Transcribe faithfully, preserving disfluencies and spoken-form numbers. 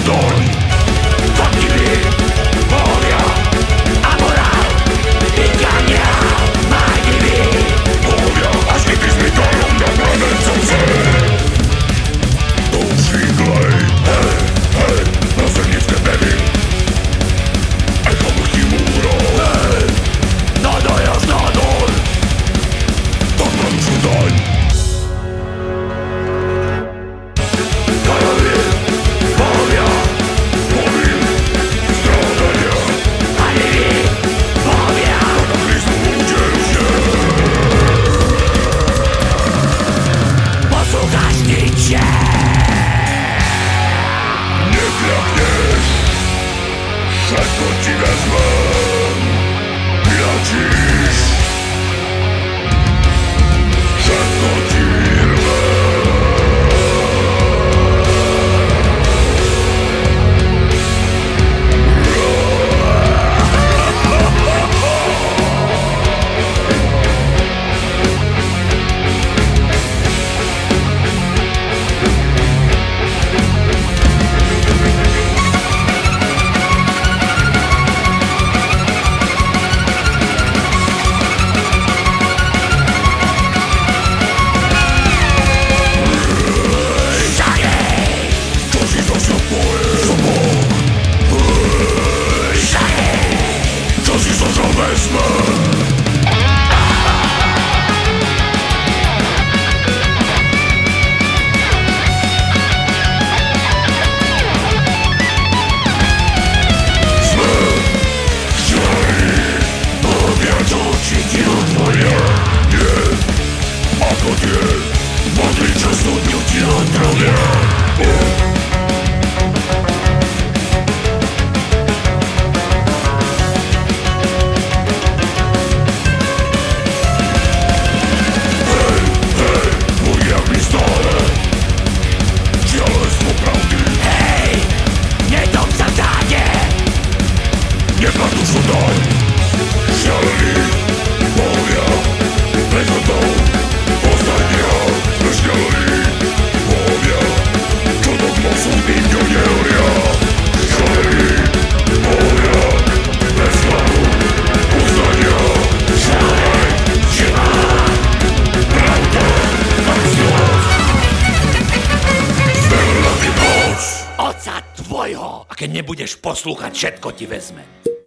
doň. Poctiví bohovia a morál vyťania majdiví bohovia a štíty zmytajú na planet Zem. To už vyklej, hej, hej, na zemnické pevy. Echo mrchtí múro, hej, nadaj až nádor. Tak nám čo daň. Všetko ti vezmem, vyľačíš. Všetko ti A keď nebudeš poslúchať, všetko ti vezme.